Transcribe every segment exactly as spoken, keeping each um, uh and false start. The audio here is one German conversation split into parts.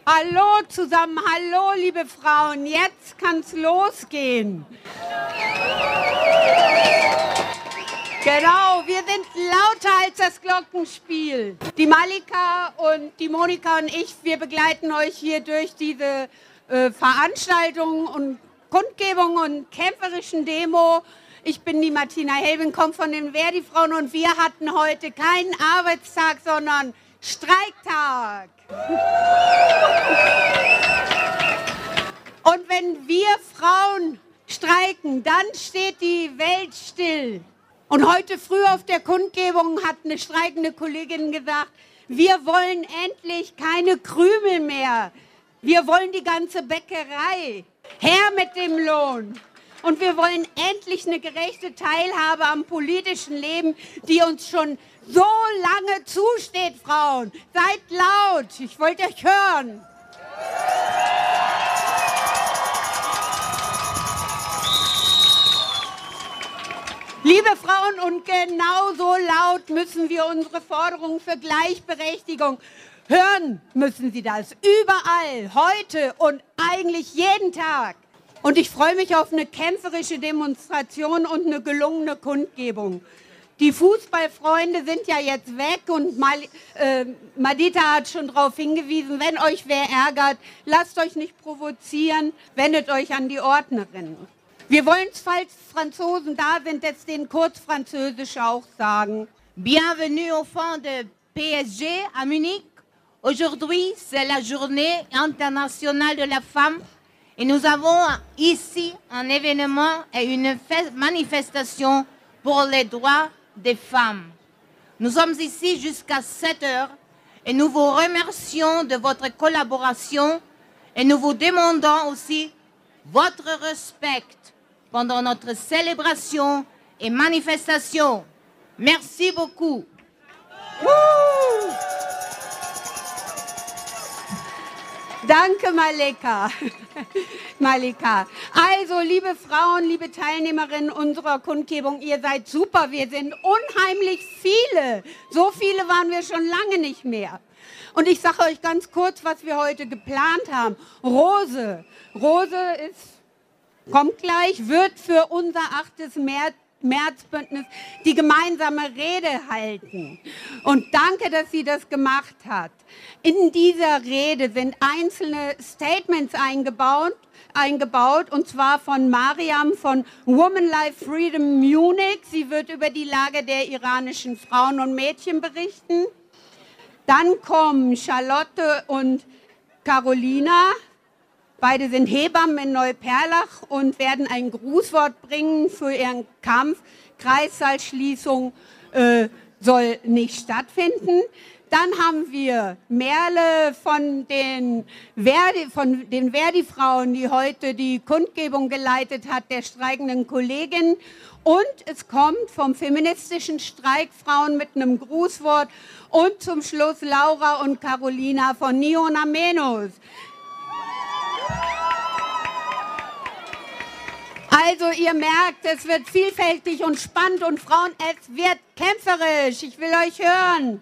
Hallo zusammen, hallo liebe Frauen, jetzt kann's losgehen. Genau, wir sind lauter als das Glockenspiel. Die Malika und die Monika und ich, wir begleiten euch hier durch diese äh, Veranstaltungen und Kundgebungen und kämpferischen Demo. Ich bin die Martina Helbing, komme von den Verdi-Frauen und wir hatten heute keinen Arbeitstag, sondern Streiktag. Und wenn wir Frauen streiken, dann steht die Welt still. Und heute früh auf der Kundgebung hat eine streikende Kollegin gesagt, wir wollen endlich keine Krümel mehr. Wir wollen die ganze Bäckerei. Her mit dem Lohn. Und wir wollen endlich eine gerechte Teilhabe am politischen Leben, die uns schon so lange zusteht, Frauen. Seid laut, ich wollte euch hören. Liebe Frauen, und genauso laut müssen wir unsere Forderungen für Gleichberechtigung hören, müssen Sie das. Überall, heute und eigentlich jeden Tag. Und ich freue mich auf eine kämpferische Demonstration und eine gelungene Kundgebung. Die Fußballfreunde sind ja jetzt weg und Mal, äh, Madita hat schon darauf hingewiesen, wenn euch wer ärgert, lasst euch nicht provozieren, wendet euch an die Ordnerin. Wir wollen, falls Franzosen da sind, jetzt den Kurzfranzösisch auch sagen. Bienvenue au Fonds de P S G à Munich. Aujourd'hui, c'est la journée internationale de la femme. Et nous avons ici un événement et une manifestation pour les droits des femmes. Nous sommes ici jusqu'à sept heures et nous vous remercions de votre collaboration et nous vous demandons aussi votre respect pendant notre célébration et manifestation. Merci beaucoup. Woo! Danke, Malika. Malika. Also, liebe Frauen, liebe Teilnehmerinnen unserer Kundgebung, ihr seid super. Wir sind unheimlich viele. So viele waren wir schon lange nicht mehr. Und ich sage euch ganz kurz, was wir heute geplant haben. Rose. Rose ist, kommt gleich, wird für unser achtes März Märzbündnis die gemeinsame Rede halten. Und danke, dass sie das gemacht hat. In dieser Rede sind einzelne Statements eingebaut, eingebaut und zwar von Mariam von Women Life Freedom Munich. Sie wird über die Lage der iranischen Frauen und Mädchen berichten. Dann kommen Charlotte und Carolina. Beide sind Hebammen in Neuperlach und werden ein Grußwort bringen für ihren Kampf. Kreissaalschließung äh, soll nicht stattfinden. Dann haben wir Merle von den Verdi, von den Verdi-Frauen, die heute die Kundgebung geleitet hat, der streikenden Kollegin. Und es kommt vom feministischen Streik Frauen mit einem Grußwort. Und zum Schluss Laura und Carolina von Ni Una Menos. Also ihr merkt, es wird vielfältig und spannend und Frauen, es wird kämpferisch. Ich will euch hören.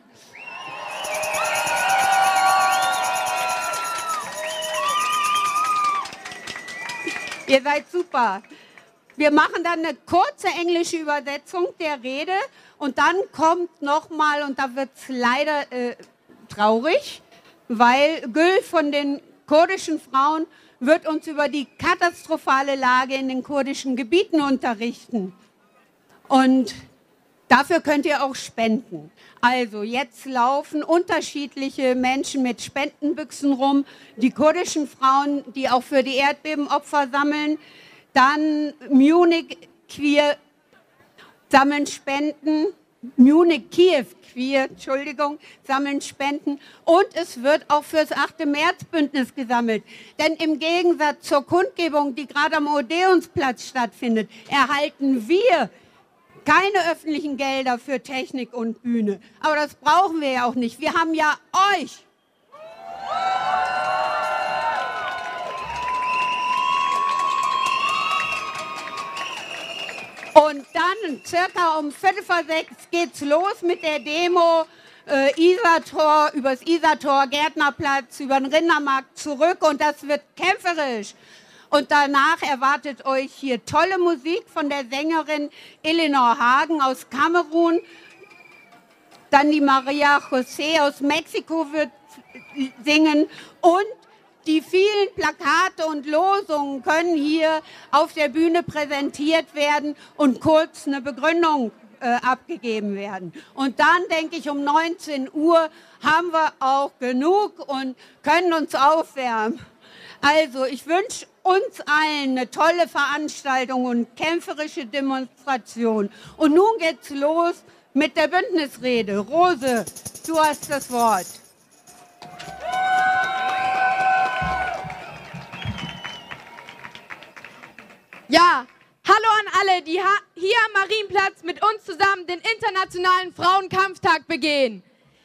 Ihr seid super. Wir machen dann eine kurze englische Übersetzung der Rede und dann kommt nochmal, und da wird es leider äh, traurig, weil Gül von den kurdischen Frauen wird uns über die katastrophale Lage in den kurdischen Gebieten unterrichten. Und dafür könnt ihr auch spenden. Also jetzt laufen unterschiedliche Menschen mit Spendenbüchsen rum. Die kurdischen Frauen, die auch für die Erdbebenopfer sammeln. Dann Munich Queer sammeln Spenden. Munich Kiew Queer, Entschuldigung, sammeln Spenden. Und es wird auch fürs achte Märzbündnis gesammelt. Denn im Gegensatz zur Kundgebung, die gerade am Odeonsplatz stattfindet, erhalten wir keine öffentlichen Gelder für Technik und Bühne. Aber das brauchen wir ja auch nicht. Wir haben ja euch. Und dann circa um Viertel vor sechs geht's los mit der Demo äh, Isartor, übers Isartor, Gärtnerplatz, über den Rindermarkt zurück und das wird kämpferisch. Und danach erwartet euch hier tolle Musik von der Sängerin Eleanor Hagen aus Kamerun. Dann die Maria José aus Mexiko wird singen und die vielen Plakate und Losungen können hier auf der Bühne präsentiert werden und kurz eine Begründung äh, abgegeben werden. Und dann, denke ich, um neunzehn Uhr haben wir auch genug und können uns aufwärmen. Also, ich wünsche uns allen eine tolle Veranstaltung und kämpferische Demonstration. Und nun geht's los mit der Bündnisrede. Rose, du hast das Wort. Ja, hallo an alle, die hier am Marienplatz mit uns zusammen den Internationalen Frauenkampftag begehen.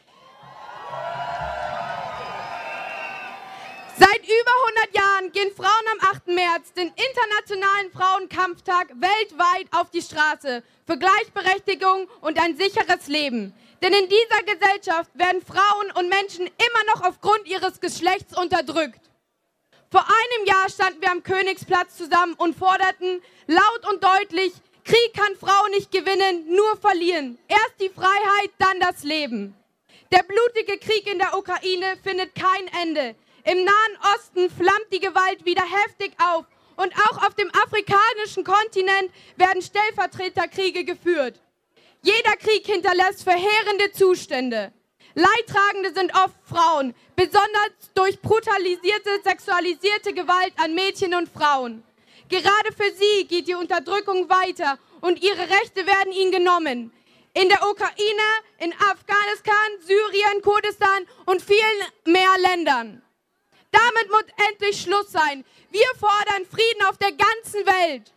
Seit über hundert Jahren gehen Frauen am achten März, den Internationalen Frauenkampftag, weltweit auf die Straße für Gleichberechtigung und ein sicheres Leben. Denn in dieser Gesellschaft werden Frauen und Menschen immer noch aufgrund ihres Geschlechts unterdrückt. Vor einem Jahr standen wir am Königsplatz zusammen und forderten laut und deutlich, Krieg kann Frauen nicht gewinnen, nur verlieren. Erst die Freiheit, dann das Leben. Der blutige Krieg in der Ukraine findet kein Ende. Im Nahen Osten flammt die Gewalt wieder heftig auf und auch auf dem afrikanischen Kontinent werden Stellvertreterkriege geführt. Jeder Krieg hinterlässt verheerende Zustände. Leidtragende sind oft Frauen, besonders durch brutalisierte, sexualisierte Gewalt an Mädchen und Frauen. Gerade für sie geht die Unterdrückung weiter und ihre Rechte werden ihnen genommen. In der Ukraine, in Afghanistan, Syrien, Kurdistan und vielen mehr Ländern. Damit muss endlich Schluss sein. Wir fordern Frieden auf der ganzen Welt.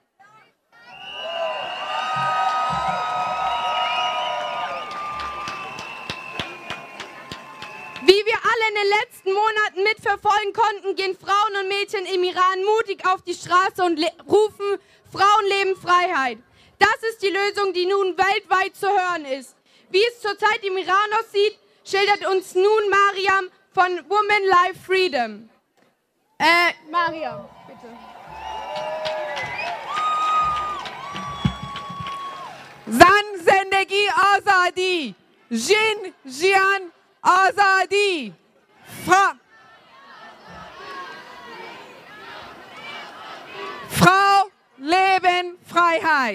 Wie wir alle in den letzten Monaten mitverfolgen konnten, gehen Frauen und Mädchen im Iran mutig auf die Straße und rufen Frauenleben Freiheit. Das ist die Lösung, die nun weltweit zu hören ist. Wie es zurzeit im Iran aussieht, schildert uns nun Mariam von Women Life Freedom. Äh, Mariam, bitte. Zan Zendegi Azadi, Jin Jian Azadi, Fra Frau, Leben, Freiheit.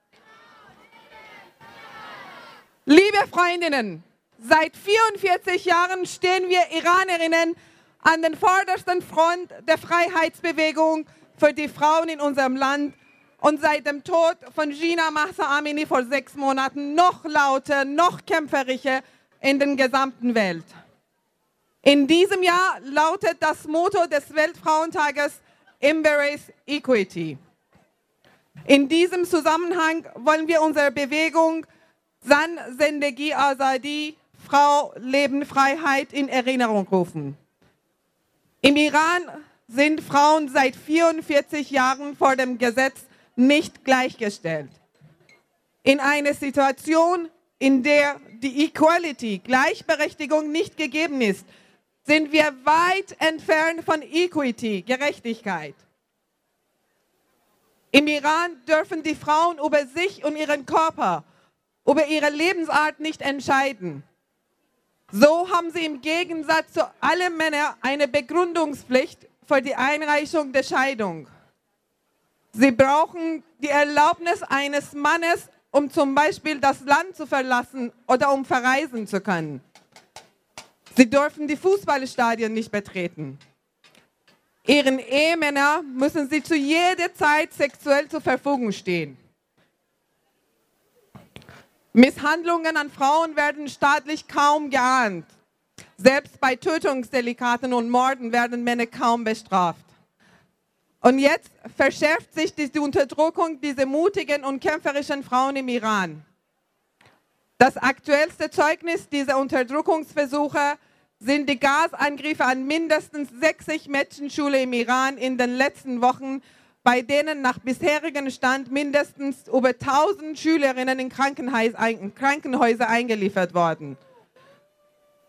Liebe Freundinnen, seit vierundvierzig Jahren stehen wir Iranerinnen an den vordersten Front der Freiheitsbewegung für die Frauen in unserem Land und seit dem Tod von Jina Mahsa Amini vor sechs Monaten noch lauter, noch kämpferischer in der gesamten Welt. In diesem Jahr lautet das Motto des Weltfrauentages Embrace Equity. In diesem Zusammenhang wollen wir unsere Bewegung Zan Zendegi Azadi, Frau, Leben, Freiheit in Erinnerung rufen. Im Iran sind Frauen seit vierundvierzig Jahren vor dem Gesetz nicht gleichgestellt. In einer Situation, in der die Equality, Gleichberechtigung nicht gegeben ist, sind wir weit entfernt von Equity, Gerechtigkeit. Im Iran dürfen die Frauen über sich und ihren Körper, über ihre Lebensart nicht entscheiden. So haben sie im Gegensatz zu allen Männern eine Begründungspflicht für die Einreichung der Scheidung. Sie brauchen die Erlaubnis eines Mannes, um zum Beispiel das Land zu verlassen oder um verreisen zu können. Sie dürfen die Fußballstadien nicht betreten. Ihren Ehemänner müssen sie zu jeder Zeit sexuell zur Verfügung stehen. Misshandlungen an Frauen werden staatlich kaum geahndet. Selbst bei Tötungsdelikaten und Morden werden Männer kaum bestraft. Und jetzt verschärft sich die Unterdrückung dieser mutigen und kämpferischen Frauen im Iran. Das aktuellste Zeugnis dieser Unterdrückungsversuche sind die Gasangriffe an mindestens sechzig Mädchenschulen im Iran in den letzten Wochen, bei denen nach bisherigem Stand mindestens über tausend Schülerinnen in Krankenhäuser eingeliefert wurden.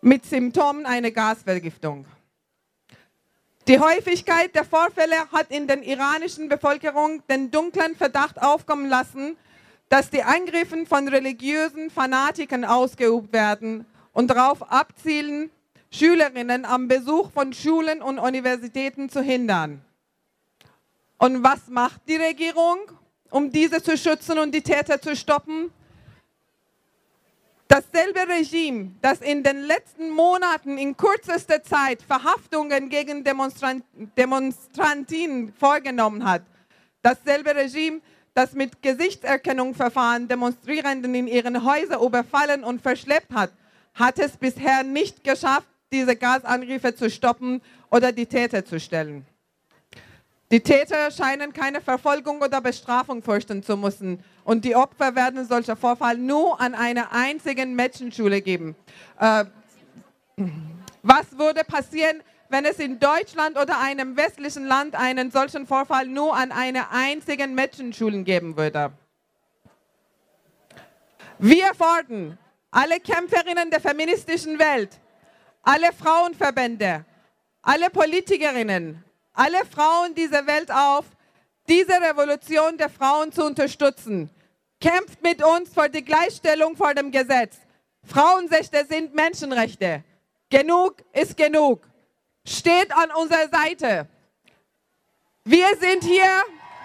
mit Symptomen einer Gasvergiftung. Die Häufigkeit der Vorfälle hat in der iranischen Bevölkerung den dunklen Verdacht aufkommen lassen, dass die Angriffe von religiösen Fanatikern ausgeübt werden und darauf abzielen, Schülerinnen am Besuch von Schulen und Universitäten zu hindern. Und was macht die Regierung, um diese zu schützen und die Täter zu stoppen? Dasselbe Regime, das in den letzten Monaten in kürzester Zeit Verhaftungen gegen Demonstran- Demonstrantinnen vorgenommen hat, dasselbe Regime, das mit Gesichtserkennungsverfahren Demonstrierenden in ihren Häusern überfallen und verschleppt hat, hat es bisher nicht geschafft, diese Gasangriffe zu stoppen oder die Täter zu stellen. Die Täter scheinen keine Verfolgung oder Bestrafung fürchten zu müssen und die Opfer werden solcher Vorfälle nur an einer einzigen Mädchenschule geben. Äh, was würde passieren, wenn es in Deutschland oder einem westlichen Land einen solchen Vorfall nur an einer einzigen Mädchenschule geben würde? Wir fordern alle Kämpferinnen der feministischen Welt, alle Frauenverbände, alle Politikerinnen, alle Frauen dieser Welt auf, diese Revolution der Frauen zu unterstützen. Kämpft mit uns für die Gleichstellung vor dem Gesetz. Frauenrechte sind Menschenrechte. Genug ist genug. Steht an unserer Seite. Wir sind hier.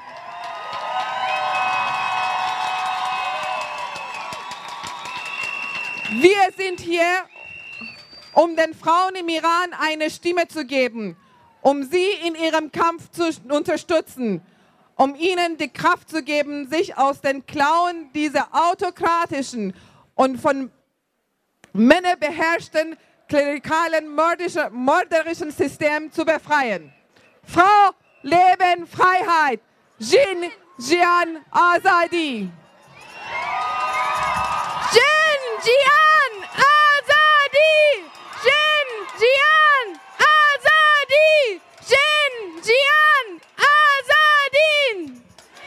Wir sind hier, um den Frauen im Iran eine Stimme zu geben, um sie in ihrem Kampf zu unterstützen, um ihnen die Kraft zu geben, sich aus den Klauen dieser autokratischen und von Männern beherrschten, klerikalen, mörderischen System zu befreien. Frau, Leben, Freiheit. Jin, Jian, Azadi. Jin, Jian, Azadi. Jin, Jian, Azadi. Jin, Jian, Azadi.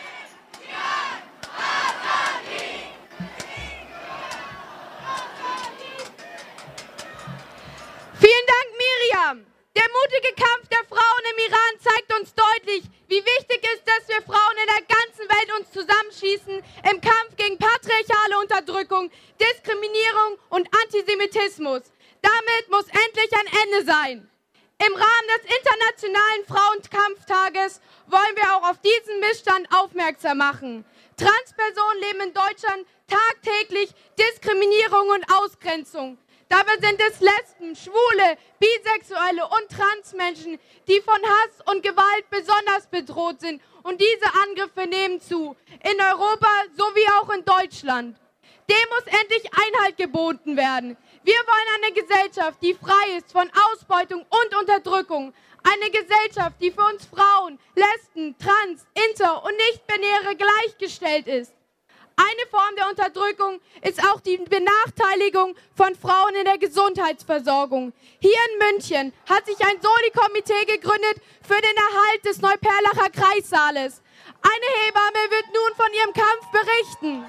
Vielen Dank, Miriam. Der mutige Kampf der Frauen im Iran zeigt uns deutlich, wie wichtig es ist, dass wir Frauen in der ganzen Welt uns zusammenschließen im Kampf gegen patriarchale Unterdrückung, Diskriminierung und Antisemitismus. Damit muss endlich ein Ende sein. Im Rahmen des Internationalen Frauenkampftages wollen wir auch auf diesen Missstand aufmerksam machen. Transpersonen leben in Deutschland tagtäglich Diskriminierung und Ausgrenzung. Dabei sind es Lesben, Schwule, Bisexuelle und Transmenschen, die von Hass und Gewalt besonders bedroht sind. Und diese Angriffe nehmen zu, in Europa sowie auch in Deutschland. Dem muss endlich Einhalt geboten werden. Wir wollen eine Gesellschaft, die frei ist von Ausbeutung und Unterdrückung. Eine Gesellschaft, die für uns Frauen, Lesben, Trans, Inter und Nicht-Binäre gleichgestellt ist. Eine Form der Unterdrückung ist auch die Benachteiligung von Frauen in der Gesundheitsversorgung. Hier in München hat sich ein Soli-Komitee gegründet für den Erhalt des Neuperlacher Kreissaales. Eine Hebamme wird nun von ihrem Kampf berichten.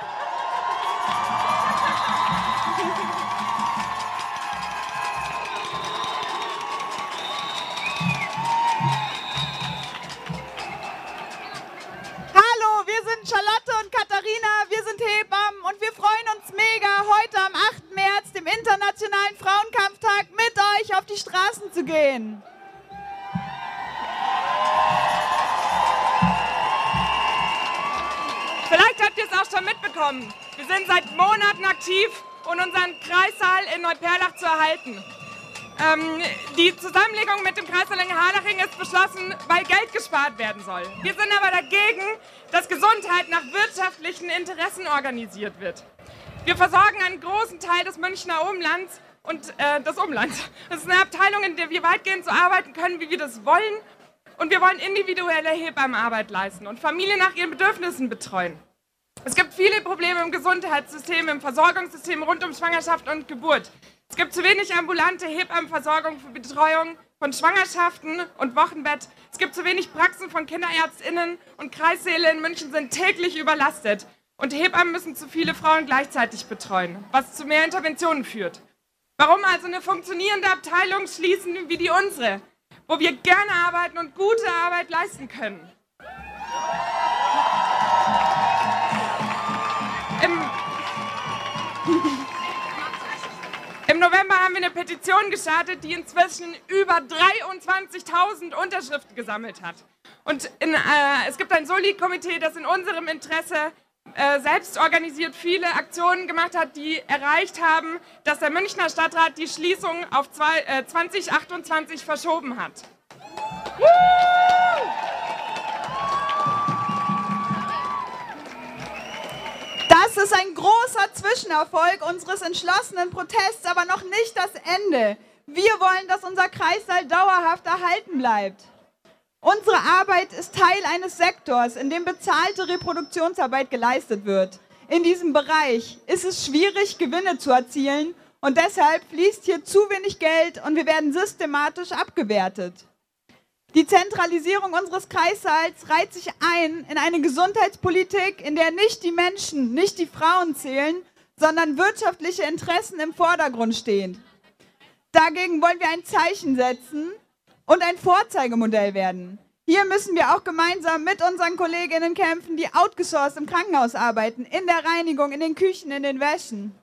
Wir sind Charlotte und Katharina, wir sind Hebammen und wir freuen uns mega, heute am achten März, dem Internationalen Frauenkampftag, mit euch auf die Straßen zu gehen. Vielleicht habt ihr es auch schon mitbekommen. Wir sind seit Monaten aktiv, um unseren Kreissaal in Neuperlach zu erhalten. Ähm, die Zusammenlegung mit dem Kreissaal in Harlaching ist beschlossen, weil Geld gespart werden soll. Wir sind aber dagegen, dass Gesundheit nach wirtschaftlichen Interessen organisiert wird. Wir versorgen einen großen Teil des Münchner Umlands und äh, des Umlands. Das ist eine Abteilung, in der wir weitgehend so arbeiten können, wie wir das wollen. Und wir wollen individuelle Hebammenarbeit leisten und Familien nach ihren Bedürfnissen betreuen. Es gibt viele Probleme im Gesundheitssystem, im Versorgungssystem rund um Schwangerschaft und Geburt. Es gibt zu wenig ambulante Hebammenversorgung für Betreuung von Schwangerschaften und Wochenbett. Es gibt zu wenig Praxen von KinderärztInnen und Kreissäle in München sind täglich überlastet. Und Hebammen müssen zu viele Frauen gleichzeitig betreuen, was zu mehr Interventionen führt. Warum also eine funktionierende Abteilung schließen wie die unsere, wo wir gerne arbeiten und gute Arbeit leisten können? Im, Im November haben wir eine Petition gestartet, die inzwischen über dreiundzwanzigtausend Unterschriften gesammelt hat. Und in, äh, es gibt ein Soli-Komitee, das in unserem Interesse äh, selbst organisiert viele Aktionen gemacht hat, die erreicht haben, dass der Münchner Stadtrat die Schließung auf zwei, äh, zwanzig achtundzwanzig verschoben hat. Das ist ein großer Zwischenerfolg unseres entschlossenen Protests, aber noch nicht das Ende. Wir wollen, dass unser Kreissaal dauerhaft erhalten bleibt. Unsere Arbeit ist Teil eines Sektors, in dem bezahlte Reproduktionsarbeit geleistet wird. In diesem Bereich ist es schwierig, Gewinne zu erzielen und deshalb fließt hier zu wenig Geld und wir werden systematisch abgewertet. Die Zentralisierung unseres Kreissaals reiht sich ein in eine Gesundheitspolitik, in der nicht die Menschen, nicht die Frauen zählen, sondern wirtschaftliche Interessen im Vordergrund stehen. Dagegen wollen wir ein Zeichen setzen und ein Vorzeigemodell werden. Hier müssen wir auch gemeinsam mit unseren Kolleginnen kämpfen, die outgesourced im Krankenhaus arbeiten, in der Reinigung, in den Küchen, in den Wäschen.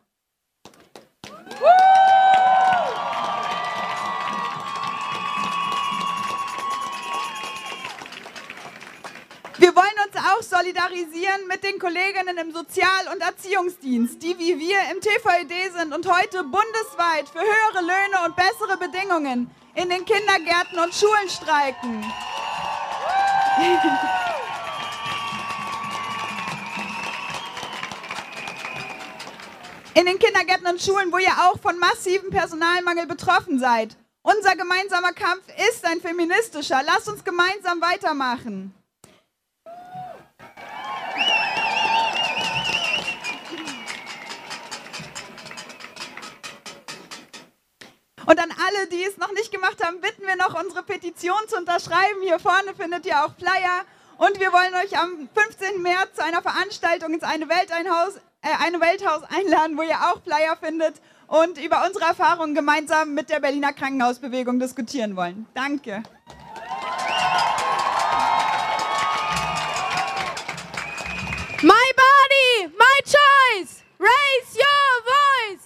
Wir wollen uns auch solidarisieren mit den Kolleginnen im Sozial- und Erziehungsdienst, die wie wir im T V E D sind und heute bundesweit für höhere Löhne und bessere Bedingungen in den Kindergärten und Schulen streiken. In den Kindergärten und Schulen, wo ihr auch von massivem Personalmangel betroffen seid. Unser gemeinsamer Kampf ist ein feministischer. Lasst uns gemeinsam weitermachen. Und an alle, die es noch nicht gemacht haben, bitten wir noch, unsere Petition zu unterschreiben. Hier vorne findet ihr auch Flyer. Und wir wollen euch am fünfzehnten März zu einer Veranstaltung ins Eine Welthaus, äh, Eine Welthaus einladen, wo ihr auch Flyer findet und über unsere Erfahrungen gemeinsam mit der Berliner Krankenhausbewegung diskutieren wollen. Danke. My body, my choice. Raise your voice.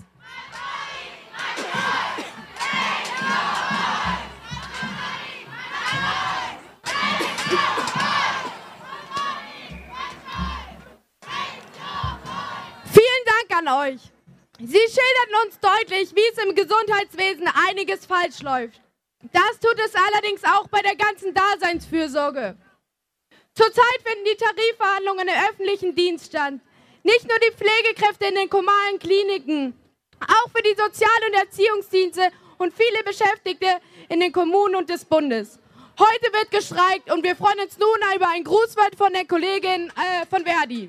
An euch. Sie schilderten uns deutlich, wie es im Gesundheitswesen einiges falsch läuft. Das tut es allerdings auch bei der ganzen Daseinsfürsorge. Zurzeit finden die Tarifverhandlungen im öffentlichen Dienst statt. Nicht nur die Pflegekräfte in den kommunalen Kliniken, auch für die Sozial- und Erziehungsdienste und viele Beschäftigte in den Kommunen und des Bundes. Heute wird gestreikt und wir freuen uns nun über ein Grußwort von der Kollegin äh, von Verdi.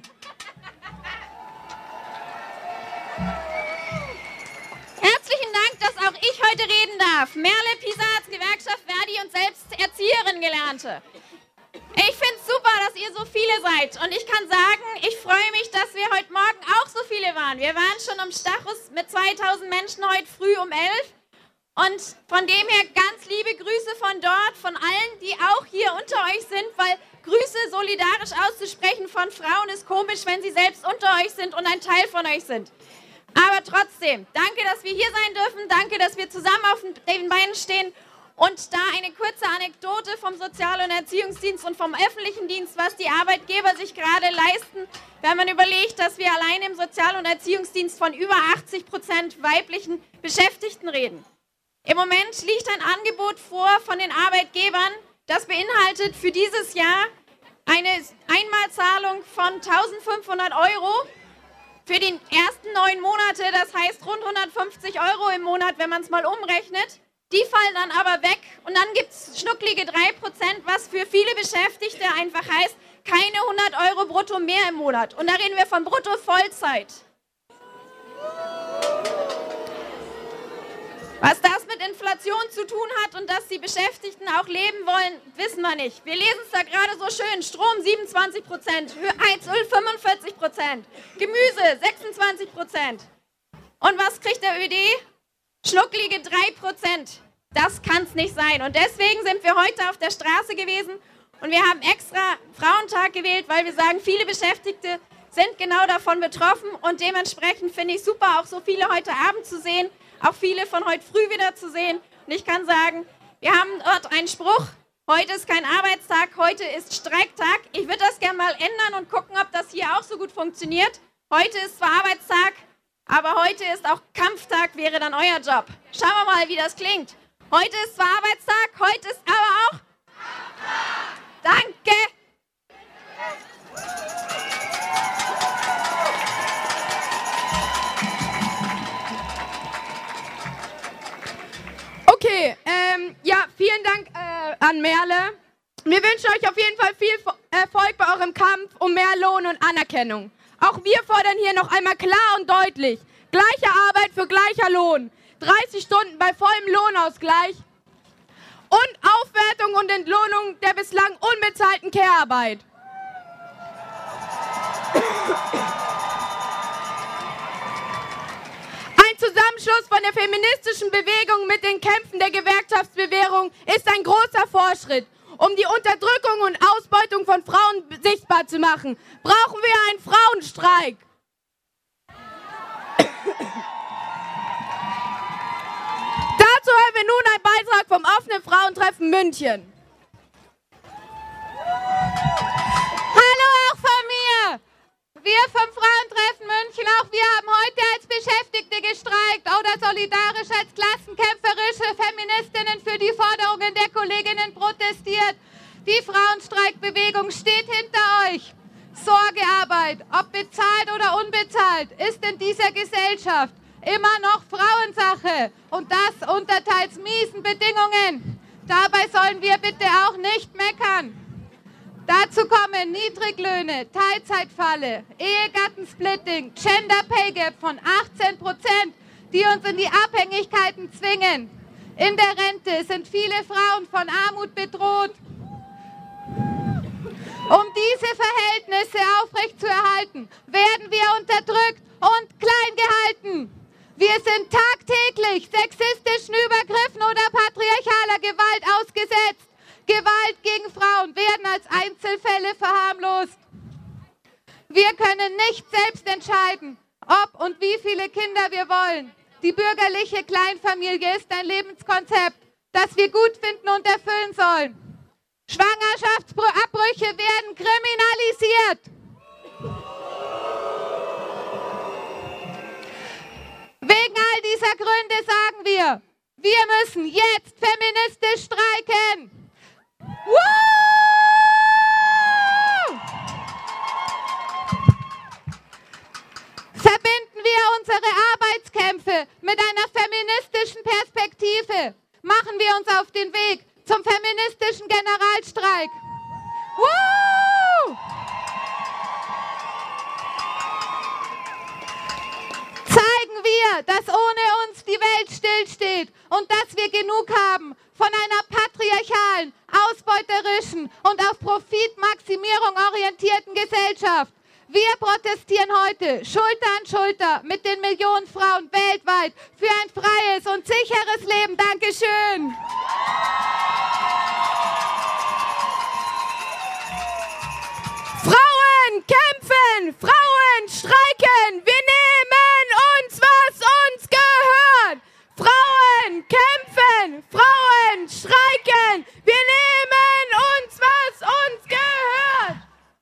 Herzlichen Dank, dass auch ich heute reden darf. Merle Pisarz, Gewerkschaft Verdi und selbst Erzieherin gelernte. Ich finde es super, dass ihr so viele seid. Und ich kann sagen, ich freue mich, dass wir heute Morgen auch so viele waren. Wir waren schon am Stachus mit zweitausend Menschen heute früh um elf. Und von dem her ganz liebe Grüße von dort, von allen, die auch hier unter euch sind, weil Grüße solidarisch auszusprechen von Frauen ist komisch, wenn sie selbst unter euch sind und ein Teil von euch sind. Aber trotzdem, danke, dass wir hier sein dürfen, danke, dass wir zusammen auf den Beinen stehen und da eine kurze Anekdote vom Sozial- und Erziehungsdienst und vom öffentlichen Dienst, was die Arbeitgeber sich gerade leisten, wenn man überlegt, dass wir allein im Sozial- und Erziehungsdienst von über achtzig Prozent weiblichen Beschäftigten reden. Im Moment liegt ein Angebot vor von den Arbeitgebern, das beinhaltet für dieses Jahr eine Einmalzahlung von eintausendfünfhundert Euro. Für die ersten neun Monate, das heißt rund hundertfünfzig Euro im Monat, wenn man es mal umrechnet. Die fallen dann aber weg und dann gibt es schnucklige drei Prozent, was für viele Beschäftigte einfach heißt, keine hundert Euro brutto mehr im Monat. Und da reden wir von brutto Vollzeit. Was das mit Inflation zu tun hat und dass die Beschäftigten auch leben wollen, wissen wir nicht. Wir lesen es da gerade so schön. Strom siebenundzwanzig Prozent, Heizöl fünfundvierzig Prozent, Gemüse sechsundzwanzig Prozent. Und was kriegt der Ö D? Schnucklige drei Prozent. Das kann es nicht sein. Und deswegen sind wir heute auf der Straße gewesen und wir haben extra Frauentag gewählt, weil wir sagen, viele Beschäftigte sind genau davon betroffen und dementsprechend finde ich super, auch so viele heute Abend zu sehen, auch viele von heute früh wieder zu sehen. Und ich kann sagen, wir haben dort einen Spruch, heute ist kein Arbeitstag, heute ist Streiktag. Ich würde das gerne mal ändern und gucken, ob das hier auch so gut funktioniert. Heute ist zwar Arbeitstag, aber heute ist auch Kampftag, wäre dann euer Job. Schauen wir mal, wie das klingt. Heute ist zwar Arbeitstag, heute ist aber auch Kampftag. Danke. Okay, ähm, ja, vielen Dank äh, an Merle. Wir wünschen euch auf jeden Fall viel Erfolg bei eurem Kampf um mehr Lohn und Anerkennung. Auch wir fordern hier noch einmal klar und deutlich, gleiche Arbeit für gleicher Lohn, dreißig Stunden bei vollem Lohnausgleich und Aufwertung und Entlohnung der bislang unbezahlten Care-Arbeit. Ein Zusammenschluss von der feministischen Bewegung mit den Kämpfen der Gewerkschaftsbewährung ist ein großer Fortschritt. Um die Unterdrückung und Ausbeutung von Frauen sichtbar zu machen, brauchen wir einen Frauenstreik. Dazu hören wir nun einen Beitrag vom offenen Frauentreffen München. Hallo auch von mir. Wir vom Frauentreffen München, auch wir haben heute als Beschäftigte gestreikt oder solidarisch als klassenkämpferische Feministinnen für die Forderungen der Kolleginnen protestiert. Die Frauenstreikbewegung steht hinter euch. Sorgearbeit, ob bezahlt oder unbezahlt, ist in dieser Gesellschaft immer noch Frauensache und das unter teils miesen Bedingungen. Dabei sollen wir bitte auch nicht meckern. Dazu kommen Niedriglöhne, Teilzeitfalle, Ehegattensplitting, Gender Pay Gap von achtzehn Prozent, die uns in die Abhängigkeiten zwingen. In der Rente sind viele Frauen von Armut bedroht. Um diese Verhältnisse aufrechtzuerhalten, werden wir unterdrückt und klein gehalten. Wir sind tagtäglich sexistischen Übergriffen oder patriarchaler Gewalt ausgesetzt. Gewalt gegen Frauen werden als Einzelfälle verharmlost. Wir können nicht selbst entscheiden, ob und wie viele Kinder wir wollen. Die bürgerliche Kleinfamilie ist ein Lebenskonzept, das wir gut finden und erfüllen sollen. Schwangerschaftsabbrüche werden kriminalisiert. Wegen all dieser Gründe sagen wir, wir müssen jetzt feministisch streiken. Woo! Verbinden wir unsere Arbeitskämpfe mit einer feministischen Perspektive. Machen wir uns auf den Weg zum feministischen Generalstreik. Woo! Zeigen wir, dass ohne uns die Welt stillsteht und dass wir genug haben von einer patriarchalen, ausbeuterischen und auf Profitmaximierung orientierten Gesellschaft. Wir protestieren heute Schulter an Schulter mit den Millionen Frauen weltweit für ein freies und sicheres Leben. Dankeschön. Frauen kämpfen, Frauen streiken, wir nehmen uns, was uns gehört. Frauen kämpfen, Frauen streiken, wir nehmen uns, was uns gehört.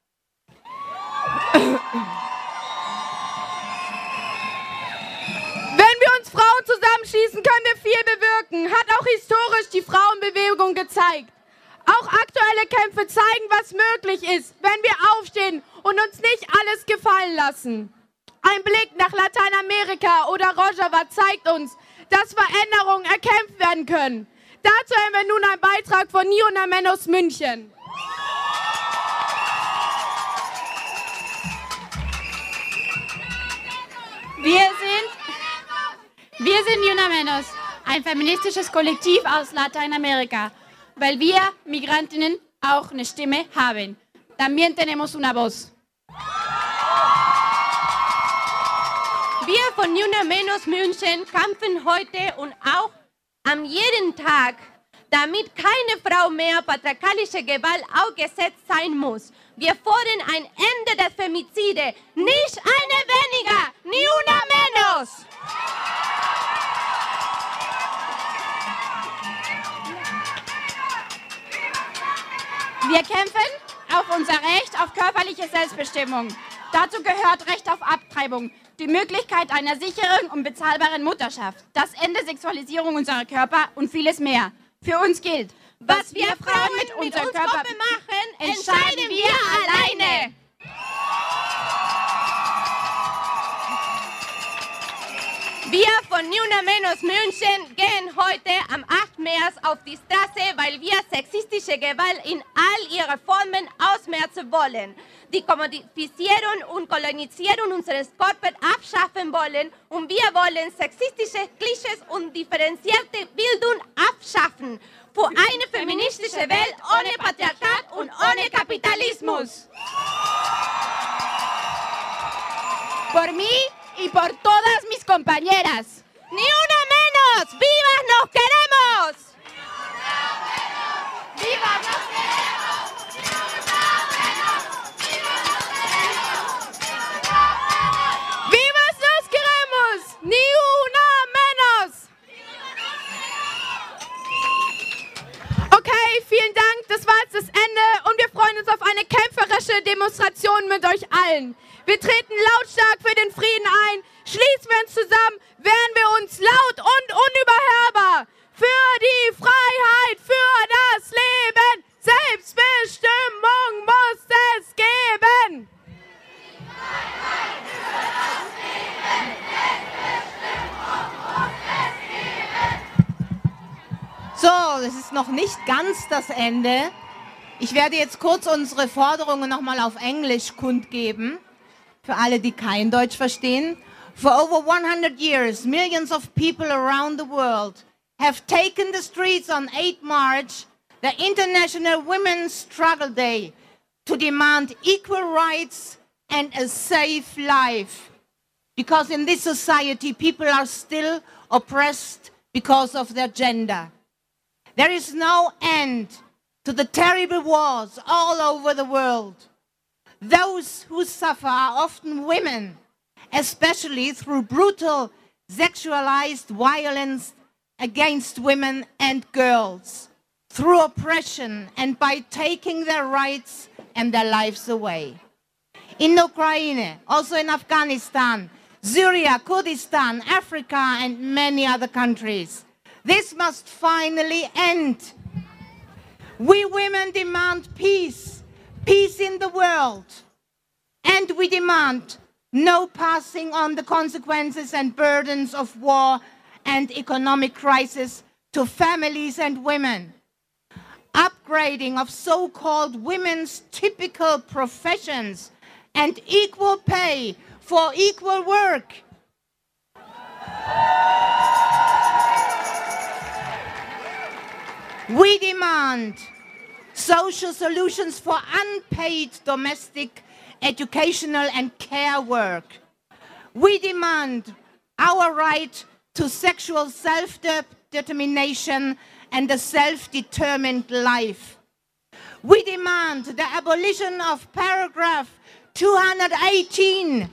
Wenn wir uns Frauen zusammenschließen, können wir viel bewirken, hat auch historisch die Frauenbewegung gezeigt. Auch aktuelle Kämpfe zeigen, was möglich ist, wenn wir aufstehen und uns nicht alles gefallen lassen. Ein Blick nach Lateinamerika oder Rojava zeigt uns, dass Veränderungen erkämpft werden können. Dazu haben wir nun einen Beitrag von Niona Menos München. Wir sind, wir sind Niona Menos, ein feministisches Kollektiv aus Lateinamerika, weil wir Migrantinnen auch eine Stimme haben. También tenemos una voz. Wir von Junamenos München kämpfen heute und auch am jeden Tag, damit keine Frau mehr patriarchalischer Gewalt ausgesetzt sein muss. Wir fordern ein Ende der Femizide, nicht eine weniger, ni una menos. Wir kämpfen auf unser Recht auf körperliche Selbstbestimmung. Dazu gehört Recht auf Abtreibung, die Möglichkeit einer sicheren und bezahlbaren Mutterschaft, das Ende Sexualisierung unserer Körper und vieles mehr. Für uns gilt, was wir Frauen mit unserem Körper machen, entscheiden wir alleine. Wir von Junamenos München gehen heute am achten März auf die Straße, weil wir sexistische Gewalt in all ihren Formen ausmerzen wollen, die Kommodifizierung und Kolonisierung unseres Körpers abschaffen wollen und wir wollen sexistische Klischees und differenzierte Bildung abschaffen für eine feministische Welt ohne Patriarchat und ohne Capitalismus. Por mí y por todas mis compañeras. ¡Ni una menos! ¡Vivas nos queremos! ¡Vivas nos queremos! ¡Vivas nos queremos! ¡Ni una menos! Okay, vielen Dank. Das war jetzt das Ende und wir freuen uns auf eine kämpferische Demonstration mit euch allen. Wir treten lautstark für den Frieden ein. Schließen wir uns zusammen, werden wir uns laut und unüberhörbar für die Freiheit, für das Leben, Selbstbestimmung muss es geben. Die Freiheit für das Leben, Selbstbestimmung muss es geben. So, das ist noch nicht ganz das Ende. Ich werde jetzt kurz unsere Forderungen nochmal auf Englisch kundgeben. Für alle, die kein Deutsch verstehen. For over one hundred years, millions of people around the world have taken the streets on eighth March, the International Women's Struggle Day, to demand equal rights and a safe life. Because in this society, people are still oppressed because of their gender. There is no end to the terrible wars all over the world. Those who suffer are often women, especially through brutal sexualized violence against women and girls, through oppression and by taking their rights and their lives away. In Ukraine, also in Afghanistan, Syria, Kurdistan, Africa, and many other countries. This must finally end. We women demand peace. Peace in the world. And we demand no passing on the consequences and burdens of war and economic crisis to families and women. Upgrading of so-called women's typical professions and equal pay for equal work. We demand social solutions for unpaid domestic, educational and care work. We demand our right to sexual self-determination and a self-determined life. We demand the abolition of paragraph two hundred eighteen.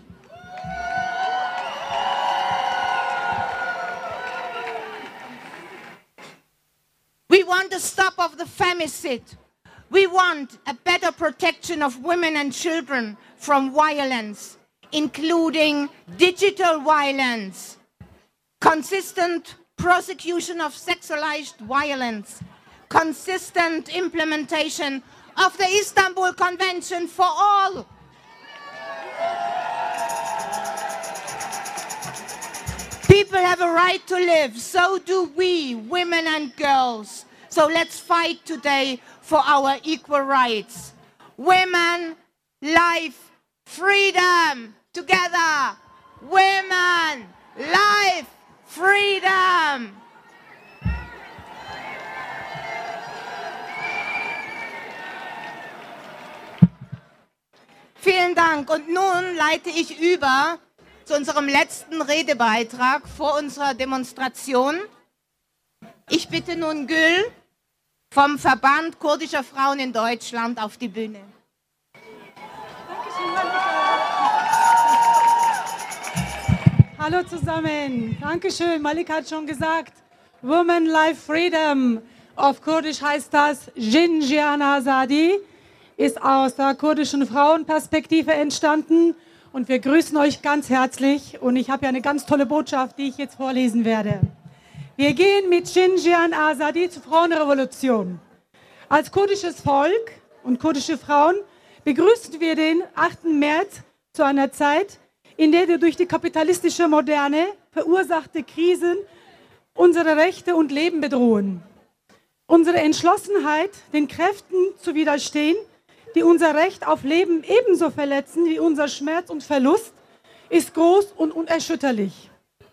We want the stop of the femicide. We want a better protection of women and children from violence, including digital violence, consistent prosecution of sexualized violence, consistent implementation of the Istanbul Convention for all. People have a right to live, so do we, women and girls. So let's fight today for our equal rights. Women, life, freedom, together. Women, life, freedom. Vielen Dank. Und nun leite ich über zu unserem letzten Redebeitrag vor unserer Demonstration. Ich bitte nun Gül vom Verband kurdischer Frauen in Deutschland auf die Bühne. Hallo zusammen. Dankeschön. Malika hat schon gesagt, Women Life Freedom. Auf Kurdisch heißt das Jinjian Azadi, ist aus der kurdischen Frauenperspektive entstanden. Und wir grüßen euch ganz herzlich. Und ich habe ja eine ganz tolle Botschaft, die ich jetzt vorlesen werde. Wir gehen mit Jinjian Azadi zur Frauenrevolution. Als kurdisches Volk und kurdische Frauen begrüßen wir den achten März zu einer Zeit, in der wir durch die kapitalistische Moderne verursachte Krisen unsere Rechte und Leben bedrohen. Unsere Entschlossenheit, den Kräften zu widerstehen, die unser Recht auf Leben ebenso verletzen wie unser Schmerz und Verlust, ist groß und unerschütterlich.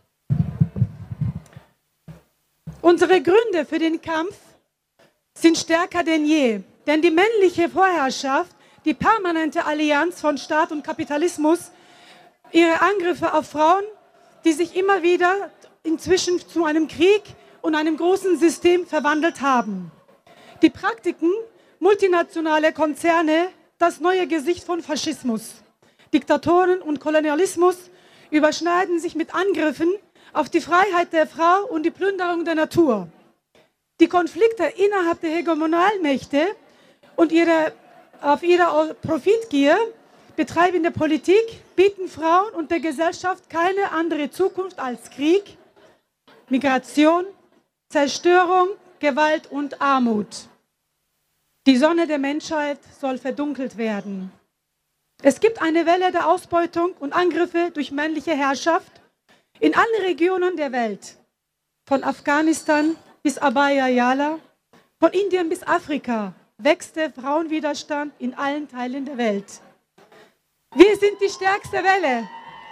Unsere Gründe für den Kampf sind stärker denn je, denn die männliche Vorherrschaft, die permanente Allianz von Staat und Kapitalismus, ihre Angriffe auf Frauen, die sich immer wieder inzwischen zu einem Krieg und einem großen System verwandelt haben. Die Praktiken, multinationale Konzerne, das neue Gesicht von Faschismus, Diktatoren und Kolonialismus überschneiden sich mit Angriffen auf die Freiheit der Frau und die Plünderung der Natur. Die Konflikte innerhalb der Hegemonalmächte und ihre, auf ihre Profitgier betreibende Politik bieten Frauen und der Gesellschaft keine andere Zukunft als Krieg, Migration, Zerstörung, Gewalt und Armut. Die Sonne der Menschheit soll verdunkelt werden. Es gibt eine Welle der Ausbeutung und Angriffe durch männliche Herrschaft in allen Regionen der Welt, von Afghanistan bis Abaya Yala, von Indien bis Afrika, wächst der Frauenwiderstand in allen Teilen der Welt. Wir sind die stärkste Welle.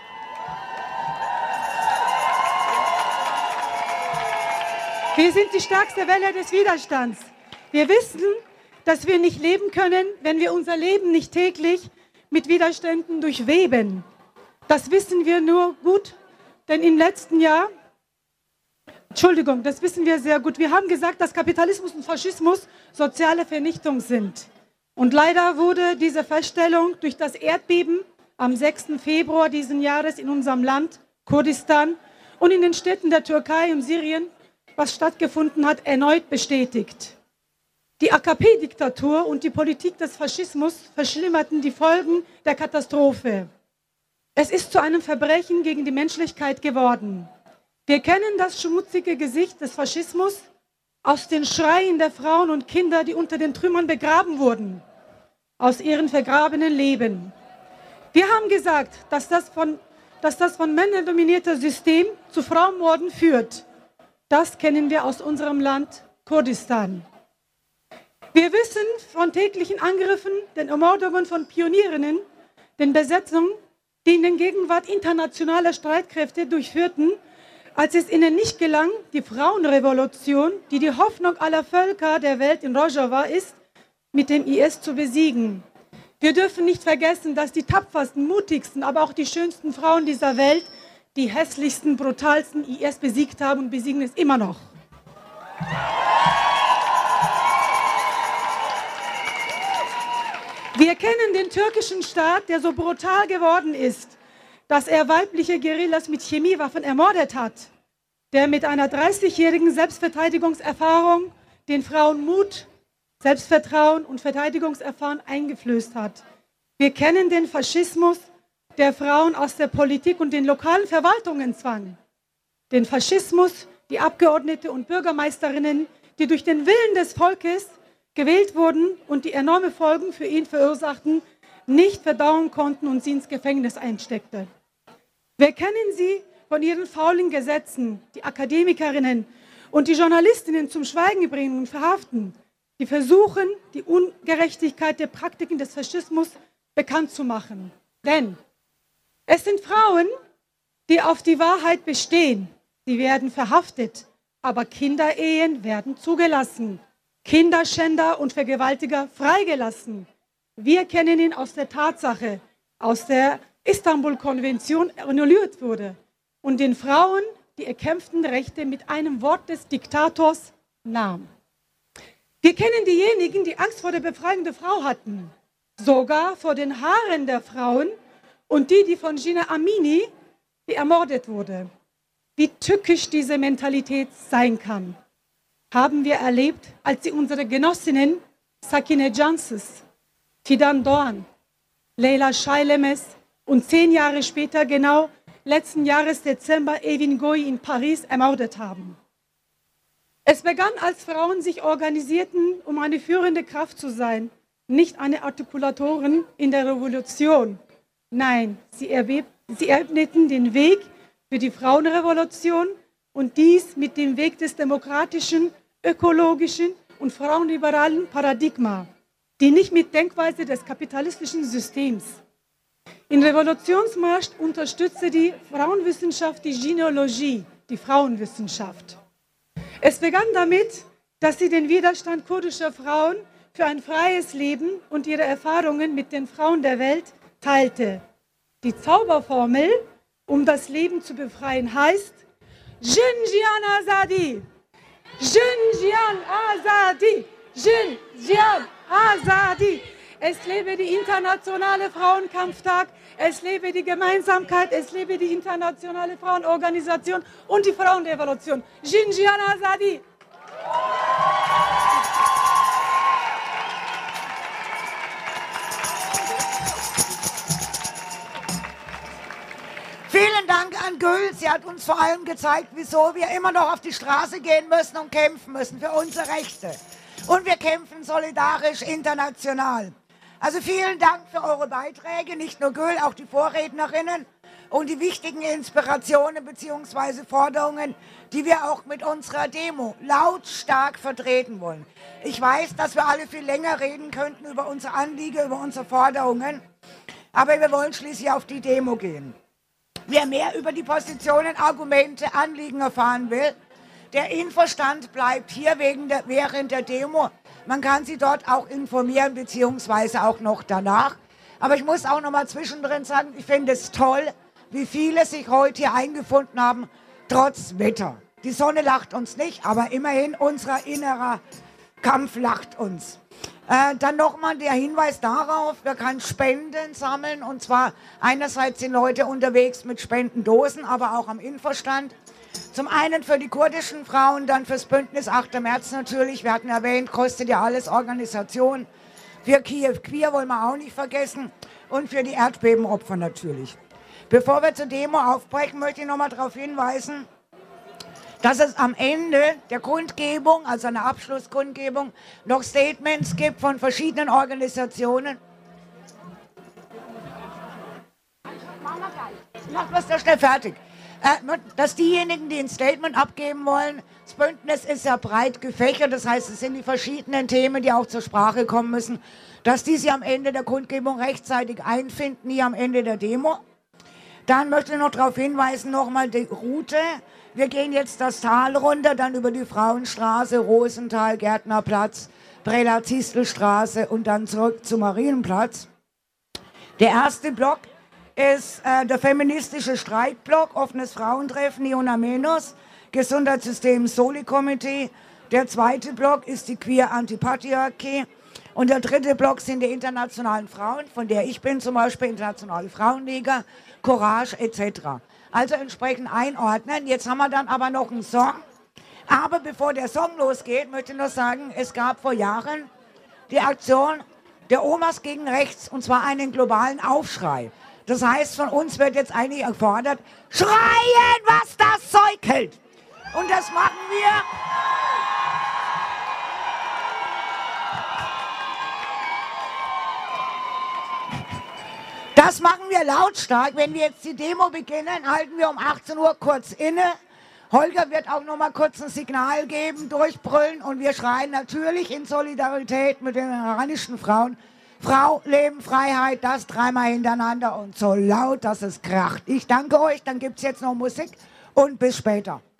Wir sind die stärkste Welle des Widerstands. Wir wissen, dass wir nicht leben können, wenn wir unser Leben nicht täglich mit Widerständen durchweben. Das wissen wir nur gut, denn im letzten Jahr, Entschuldigung, das wissen wir sehr gut, wir haben gesagt, dass Kapitalismus und Faschismus soziale Vernichtung sind. Und leider wurde diese Feststellung durch das Erdbeben am sechsten Februar diesen Jahres in unserem Land, Kurdistan, und in den Städten der Türkei und Syrien, was stattgefunden hat, erneut bestätigt. Die A K P-Diktatur und die Politik des Faschismus verschlimmerten die Folgen der Katastrophe. Es ist zu einem Verbrechen gegen die Menschlichkeit geworden. Wir kennen das schmutzige Gesicht des Faschismus aus den Schreien der Frauen und Kinder, die unter den Trümmern begraben wurden, aus ihren vergrabenen Leben. Wir haben gesagt, dass das von, dass das von Männern dominierte System zu Frauenmorden führt. Das kennen wir aus unserem Land Kurdistan. Wir wissen von täglichen Angriffen, den Ermordungen von Pionierinnen, den Besetzungen, die in der Gegenwart internationaler Streitkräfte durchführten, als es ihnen nicht gelang, die Frauenrevolution, die die Hoffnung aller Völker der Welt in Rojava ist, mit dem I S zu besiegen. Wir dürfen nicht vergessen, dass die tapfersten, mutigsten, aber auch die schönsten Frauen dieser Welt die hässlichsten, brutalsten I S besiegt haben und besiegen es immer noch. Wir kennen den türkischen Staat, der so brutal geworden ist, dass er weibliche Guerillas mit Chemiewaffen ermordet hat, der mit einer dreißigjährigen Selbstverteidigungserfahrung den Frauen Mut, Selbstvertrauen und Verteidigungserfahrung eingeflößt hat. Wir kennen den Faschismus, der Frauen aus der Politik und den lokalen Verwaltungen zwang. Den Faschismus, die Abgeordnete und Bürgermeisterinnen, die durch den Willen des Volkes gewählt wurden und die enorme Folgen für ihn verursachten, nicht verdauen konnten und sie ins Gefängnis einsteckte. Wir kennen sie von ihren faulen Gesetzen, die Akademikerinnen und die Journalistinnen zum Schweigen bringen und verhaften, die versuchen, die Ungerechtigkeit der Praktiken des Faschismus bekannt zu machen. Denn es sind Frauen, die auf die Wahrheit bestehen. Sie werden verhaftet, aber Kinderehen werden zugelassen. Kinderschänder und Vergewaltiger freigelassen. Wir kennen ihn aus der Tatsache, aus der Istanbul-Konvention annulliert wurde und den Frauen die erkämpften Rechte mit einem Wort des Diktators nahm. Wir kennen diejenigen, die Angst vor der Befreiung der Frau hatten, sogar vor den Haaren der Frauen und die, die von Gina Amini, die ermordet wurde. Wie tückisch diese Mentalität sein kann, haben wir erlebt, als sie unsere Genossinnen Sakine Jansis, Fidan Doğan, Leyla Şailemes und zehn Jahre später, genau letzten Jahres Dezember, Evin Goy in Paris ermordet haben. Es begann, als Frauen sich organisierten, um eine führende Kraft zu sein, nicht eine Artikulatorin in der Revolution. Nein, sie, erweb, sie ebneten den Weg für die Frauenrevolution und dies mit dem Weg des demokratischen, ökologischen und frauenliberalen Paradigma, die nicht mit Denkweise des kapitalistischen Systems. In Revolutionsmarsch unterstützte die Frauenwissenschaft die Gynäologie, die Frauenwissenschaft. Es begann damit, dass sie den Widerstand kurdischer Frauen für ein freies Leben und ihre Erfahrungen mit den Frauen der Welt teilte. Die Zauberformel, um das Leben zu befreien, heißt Jin Jian Azadi, Jin Jian Azadi, Jin Jian Azadi. Es lebe die internationale Frauenkampftag, es lebe die Gemeinsamkeit, es lebe die internationale Frauenorganisation und die Frauenrevolution. Jin Jian Azadi. Vielen Dank an Gül. Sie hat uns vor allem gezeigt, wieso wir immer noch auf die Straße gehen müssen und kämpfen müssen für unsere Rechte. Und wir kämpfen solidarisch international. Also vielen Dank für eure Beiträge, nicht nur Gül, auch die Vorrednerinnen und die wichtigen Inspirationen bzw. Forderungen, die wir auch mit unserer Demo lautstark vertreten wollen. Ich weiß, dass wir alle viel länger reden könnten über unsere Anliegen, über unsere Forderungen, aber wir wollen schließlich auf die Demo gehen. Wer mehr über die Positionen, Argumente, Anliegen erfahren will, der Infostand bleibt hier wegen der, während der Demo. Man kann sie dort auch informieren, beziehungsweise auch noch danach. Aber ich muss auch noch mal zwischendrin sagen, ich finde es toll, wie viele sich heute hier eingefunden haben, trotz Wetter. Die Sonne lacht uns nicht, aber immerhin unser innerer Kampf lacht uns. Äh, dann nochmal der Hinweis darauf, wir können Spenden sammeln. Und zwar einerseits sind Leute unterwegs mit Spendendosen, aber auch am Infostand. Zum einen für die kurdischen Frauen, dann fürs Bündnis achter März natürlich. Wir hatten erwähnt, kostet ja alles Organisation. Für Kiew Queer wollen wir auch nicht vergessen. Und für die Erdbebenopfer natürlich. Bevor wir zur Demo aufbrechen, möchte ich noch mal darauf hinweisen, dass es am Ende der Kundgebung, also einer Abschlusskundgebung, noch Statements gibt von verschiedenen Organisationen. Macht was da schnell fertig. Dass diejenigen, die ein Statement abgeben wollen, das Bündnis ist ja breit gefächert, das heißt, es sind die verschiedenen Themen, die auch zur Sprache kommen müssen, dass die sie am Ende der Kundgebung rechtzeitig einfinden, hier am Ende der Demo. Dann möchte ich noch darauf hinweisen, nochmal die Route. Wir gehen jetzt das Tal runter, dann über die Frauenstraße, Rosenthal, Gärtnerplatz, Brela-Zistel-Straße und dann zurück zum Marienplatz. Der erste Block ist äh, der feministische Streikblock, offenes Frauentreffen, Iona Menos, Gesundheitssystem Soli-Komitee. Der zweite Block ist die Queer Antipatriarchie. Und der dritte Block sind die internationalen Frauen, von der ich bin, zum Beispiel Internationale Frauenliga, Courage et cetera. Also entsprechend einordnen. Jetzt haben wir dann aber noch einen Song. Aber bevor der Song losgeht, möchte ich noch sagen, es gab vor Jahren die Aktion der Omas gegen Rechts, und zwar einen globalen Aufschrei. Das heißt, von uns wird jetzt eigentlich gefordert, schreien, was das Zeug hält. Und das machen wir. Das machen wir lautstark. Wenn wir jetzt die Demo beginnen, halten wir um achtzehn Uhr kurz inne. Holger wird auch noch mal kurz ein Signal geben, durchbrüllen, und wir schreien natürlich in Solidarität mit den iranischen Frauen. Frau, Leben, Freiheit, das dreimal hintereinander und so laut, dass es kracht. Ich danke euch, dann gibt es jetzt noch Musik und bis später.